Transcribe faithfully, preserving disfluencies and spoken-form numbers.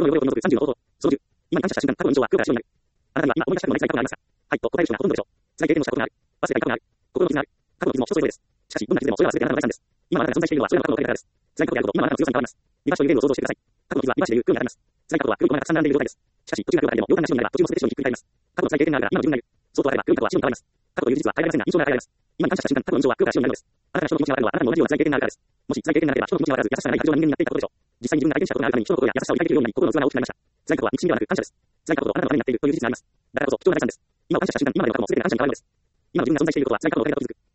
心の汚れを取り除くさんじゅうの方法。そのじゅう。今に感謝した瞬間、過去の印象は空から白になる。あなたには今思い出したくもない辛い過去がありますか？はい、と答える人がほとんどでしょう。辛い経験をしたことがある。バスで会いたくがある。心の傷がある。過去の傷も人それぞれです。しかし、どんな傷でもそれは全てあなたの財産です。今あなたが存在しているのはそれらの過去のおかげだからです。辛い過去であること、今あなたの強さに変わります。リバーシというゲームを想像してください。過去の傷はリバーシでいう黒に当たります。辛い過去は黒い粉がたくさん並んでいる状態です。しかし、途中が黒くなっても両端が白になれば途中も全て白にひっくり返ります。過去の辛い経験があるから今の自分がいる。そうとあれば黒い過去は白に変わります。過去という事実は変えられませんが、印象が変えられます。今に感謝した瞬間、過去の印象は黒から白になるのです。あなたが人の気持ちがわかるのはあなたにも同じような辛い経験があるからです。もし辛い経験がなければ人の気持ちがわからず優しさがない過剰な人間になっていたことでしょう。実際に自分が体験したことがあるために人のことや優しさを理解できるようになり心の器が大きくなりました。辛い過去は憎しみではなく感謝です。辛い過去とあなたのためになっているという事実があります。だからこそ貴重な財産です。今を感謝した瞬間、今までの過去も全て感謝に変わるのです。今の自分が存在していることは辛い過去のおかげだと気づく。